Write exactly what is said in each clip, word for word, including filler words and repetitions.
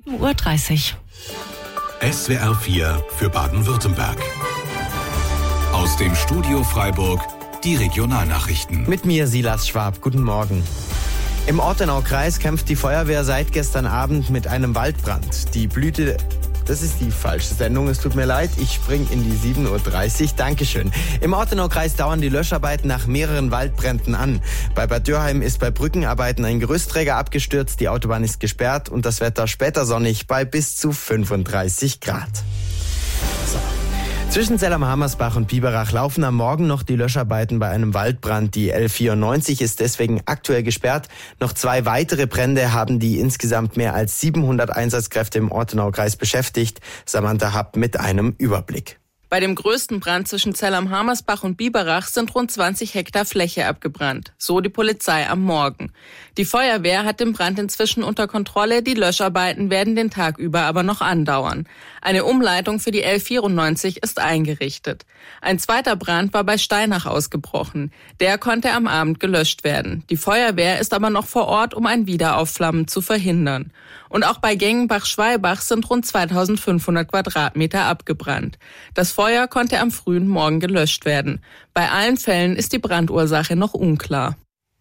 sieben Uhr dreißig. S W R vier für Baden-Württemberg. Aus dem Studio Freiburg die Regionalnachrichten. Mit mir Silas Schwab. Guten Morgen. Im Ortenaukreis kämpft die Feuerwehr seit gestern Abend mit einem Waldbrand. Die Blüte... Das ist die falsche Sendung, es tut mir leid. Ich spring in die sieben Uhr dreißig. Dankeschön. Im Ortenaukreis dauern die Löscharbeiten nach mehreren Waldbränden an. Bei Bad Dürheim ist bei Brückenarbeiten ein Gerüstträger abgestürzt, die Autobahn ist gesperrt und das Wetter später sonnig bei bis zu fünfunddreißig Grad. So. Zwischen Zell am Hammersbach und Biberach laufen am Morgen noch die Löscharbeiten bei einem Waldbrand. Die L vierundneunzig ist deswegen aktuell gesperrt. Noch zwei weitere Brände haben die insgesamt mehr als siebenhundert Einsatzkräfte im Ortenaukreis beschäftigt. Samantha Happ mit einem Überblick. Bei dem größten Brand zwischen Zell am Hammersbach und Biberach sind rund zwanzig Hektar Fläche abgebrannt. So die Polizei am Morgen. Die Feuerwehr hat den Brand inzwischen unter Kontrolle. Die Löscharbeiten werden den Tag über aber noch andauern. Eine Umleitung für die L vierundneunzig ist eingerichtet. Ein zweiter Brand war bei Steinach ausgebrochen. Der konnte am Abend gelöscht werden. Die Feuerwehr ist aber noch vor Ort, um ein Wiederaufflammen zu verhindern. Und auch bei Gengenbach-Schwalbach sind rund zweitausendfünfhundert Quadratmeter abgebrannt. Das Feuer konnte am frühen Morgen gelöscht werden. Bei allen Fällen ist die Brandursache noch unklar.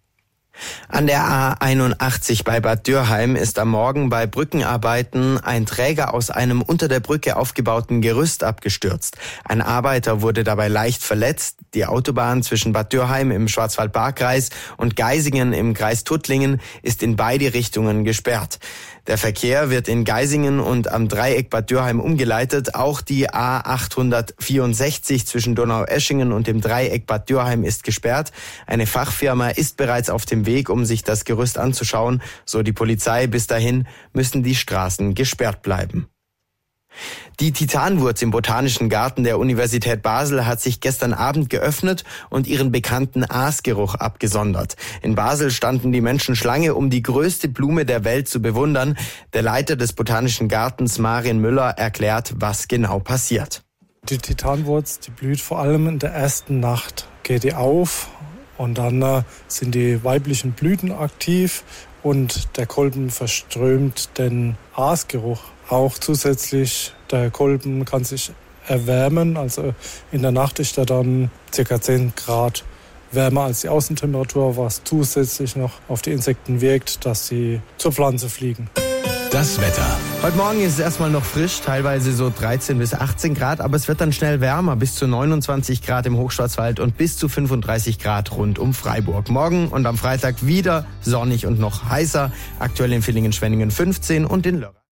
An der A einundachtzig bei Bad Dürheim ist am Morgen bei Brückenarbeiten ein Träger aus einem unter der Brücke aufgebauten Gerüst abgestürzt. Ein Arbeiter wurde dabei leicht verletzt. Die Autobahn zwischen Bad Dürheim im Schwarzwald-Baar-Kreis und Geisingen im Kreis Tuttlingen ist in beide Richtungen gesperrt. Der Verkehr wird in Geisingen und am Dreieck Bad Dürheim umgeleitet. Auch die A achthundertvierundsechzig zwischen Donaueschingen und dem Dreieck Bad Dürheim ist gesperrt. Eine Fachfirma ist bereits auf dem Weg, um sich das Gerüst anzuschauen. So die Polizei. Bis dahin müssen die Straßen gesperrt bleiben. Die Titanwurz im Botanischen Garten der Universität Basel hat sich gestern Abend geöffnet und ihren bekannten Aasgeruch abgesondert. In Basel standen die Menschen Schlange, um die größte Blume der Welt zu bewundern. Der Leiter des Botanischen Gartens, Marin Müller, erklärt, was genau passiert. Die Titanwurz, die blüht vor allem in der ersten Nacht. Geht die auf und dann äh, sind die weiblichen Blüten aktiv und der Kolben verströmt den Aasgeruch. Auch zusätzlich, der Kolben kann sich erwärmen, also in der Nacht ist er dann ca. zehn Grad wärmer als die Außentemperatur, was zusätzlich noch auf die Insekten wirkt, dass sie zur Pflanze fliegen. Das Wetter. Heute Morgen ist es erstmal noch frisch, teilweise so dreizehn bis achtzehn Grad, aber es wird dann schnell wärmer, bis zu neunundzwanzig Grad im Hochschwarzwald und bis zu fünfunddreißig Grad rund um Freiburg. Morgen und am Freitag wieder sonnig und noch heißer, aktuell in Villingen-Schwenningen fünfzehn und in Lörrach